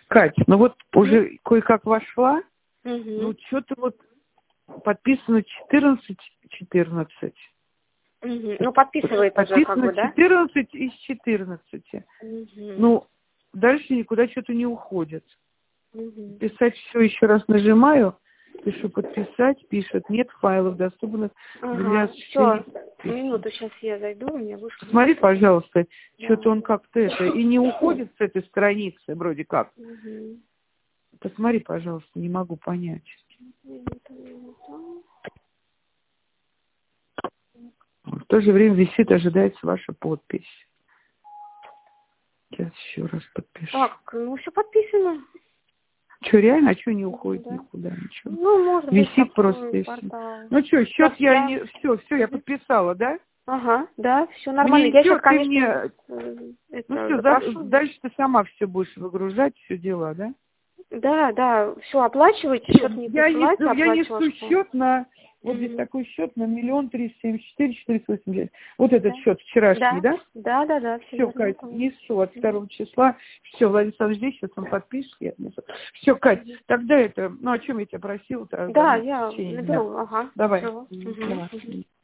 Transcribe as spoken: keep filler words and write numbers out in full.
Кать, ну вот уже кое-как вошла, Угу. ну что-то вот подписано четырнадцать четырнадцать. Угу. Ну, подписывает уже, как бы, да? четырнадцать из четырнадцати. Угу. Ну, дальше никуда что-то не уходит. Угу. Писать все еще раз нажимаю, пишу подписать, пишет, нет файлов доступных для Ага, все. осуществления. Минуту, сейчас я зайду, у меня вышел. Смотри, пожалуйста, Да. что-то он как-то это, и не уходит с этой страницы, вроде как. Угу. Посмотри, пожалуйста, не могу понять. Минуту, минуту. В то же время висит, ожидается ваша подпись. Сейчас еще раз подпишу. Так, ну все подписано. Что, реально? А что не уходит Да. никуда? Ничего. Ну, может быть, Висит такой просто и все. портал. Ну что, счет Сейчас я я... не... Все, все, я подписала, да? Ага, да, все нормально. Мне Я идет, сейчас, ты конечно, мне... э, это Ну все, запрошу. дальше ты сама все будешь выгружать, все дела, да? Да, да, все оплачивайте, Всё, счет не я, присылайте, несу, я оплачу несу ваш счет. счет на... Вот Мгм. здесь такой счет на миллион триста семьдесят четыре четыреста восемьдесят. Вот этот Да. счет вчерашний, Да, да? да, да, да, все Все, верно. Кать, Мгм. несу от второго числа. Все, Владимир Александрович здесь, сейчас он подпишет, я отнесу. Все, Кать, тогда это... Ну, о чем я тебя просила? Да, Ну, в я течение дня. наберу, ага. Давай. Всё. М, Мгм. давай. Мгм.